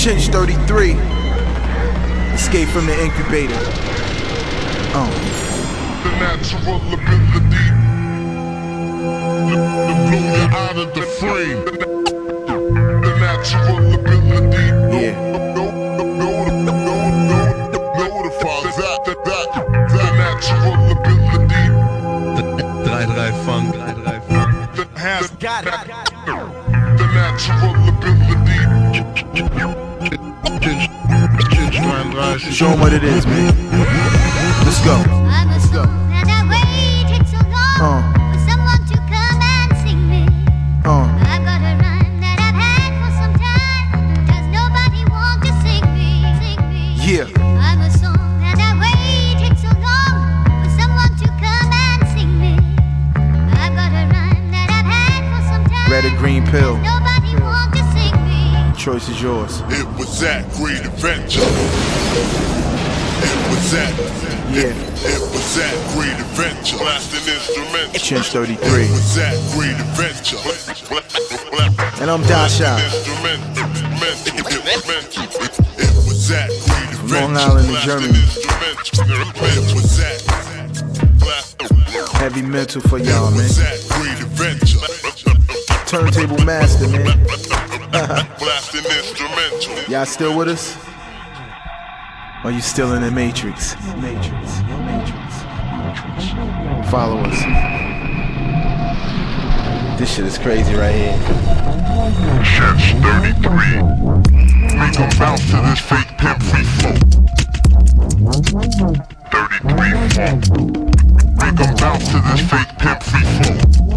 Chinch 33. Escape from the incubator. The natural ability to blow you out of the frame. The natural ability. Notify that. The natural ability. The funk. Has got it. The natural ability. Show 'em what it is, man. Let's go. Let's go. And I waited so long for someone to come and sing me. I've got a rhyme that I've had for some time. Does nobody want to sing me? Yeah. I'm a song and I waited so long for someone to come and sing me. I've got a rhyme that I've had for some time. Red or green pill. Nobody want to sing me. Choice is yours. It was that great adventure. It was that. It was that great adventure. Blasting instrumental. Chinch 33. It was that great adventure. And I'm Dasha. It was that great adventure. Long Island and Germany. It was that. Heavy mental for y'all, man. It was that great adventure. Turntable master, man. Blasting instrumental. Y'all still with us? Or you still in the Matrix? Follow us. This shit is crazy right here. Chinch 33. Make 'em bounce to this fake pimp free flow. 33 funk. Make 'em bounce to this fake pimp free flow.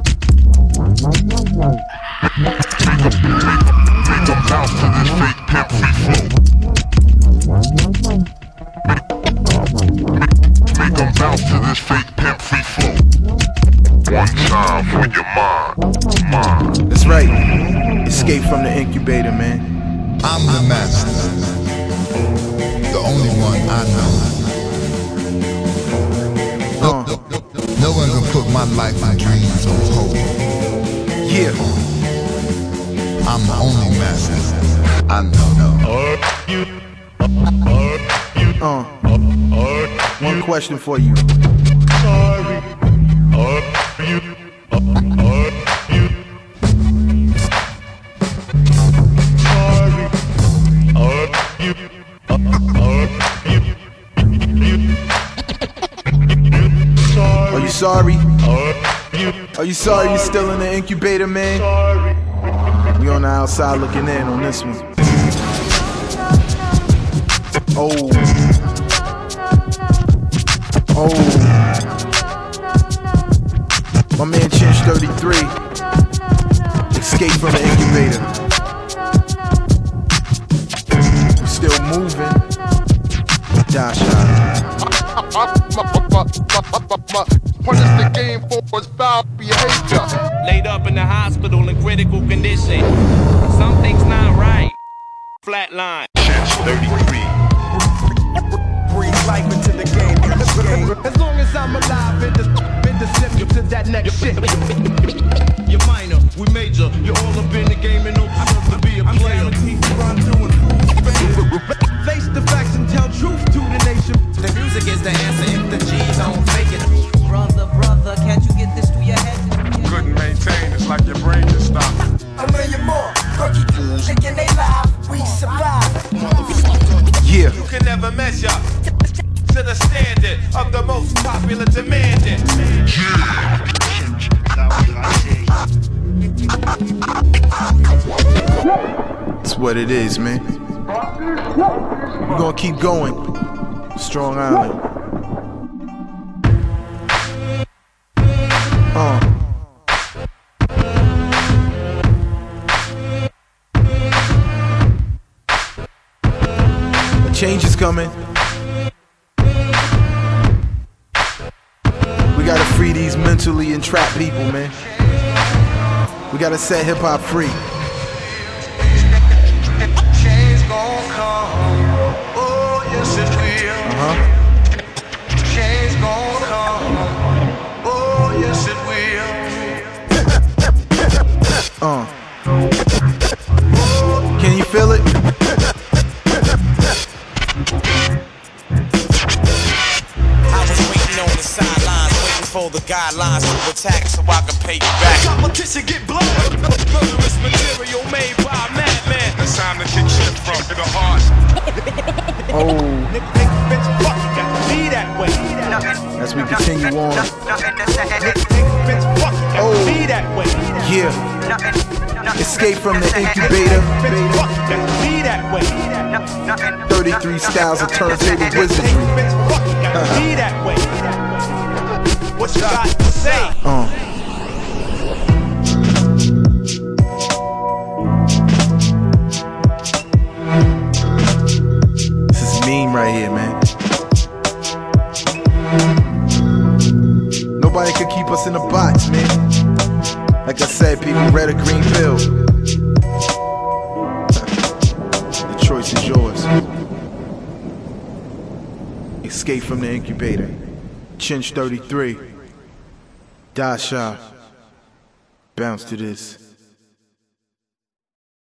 Make 'em bounce to this fake pimp free flow. Make 'em bounce to this fake pimp free flow. One time for your mind. That's right. Escape from the incubator, man. I'm the master, the only one I know. No one can put my life and dreams on hold. Yeah. I'm the only master I know. One question for you. Sorry. Are you sorry? Are you sorry you're still in the incubator, man? We on the outside looking in on this one. Oh. My man Chinch 33. Escape from the incubator. We're still moving. Dasha. Punish the game for its foul behavior. Laid up in the hospital in critical condition. Something's not right. Flatline. Chinch 33. Breathe life into the game. As long as I'm alive, been the step to that next shit. You're minor, we major. You're all up in the game and no chance to be a player. Run through and prove. Face the facts and tell truth to the nation. The music is the answer if the G's don't fake it. Brother, can't you get this through your head? Couldn't maintain, it's like your brain just stopped. A million more, cookie chicken, they live, we survive. Yeah. You can never measure to the standard of the most popular demanding. It's what it is, man. We're gonna keep going. Strong Island. The change is coming. We gotta free these mentally entrapped people, man. We gotta set hip hop free. Change gon' come, oh yes it will. Change gon' come, oh yes it will. Can you feel it? guidelines to attack so I can pay you back. Competition get blown. Murderous material made by a madman. It's time to kick shit from the heart. Oh, Bitch, fuck, you got to be that way. as we continue on. Bitch, fuck, you got to be that way. Yeah. Escape from the incubator. Bitch, fuck, you got to be that way. 33 styles of turntable wizardry. Bitch, fuck, you got to be that way. What you got to say? This is mean right here, man. Nobody could keep us in a box, man. Like I said, people, red or green pill. The choice is yours. Escape from the incubator. Chinch 33. Dasha. Bounce to this.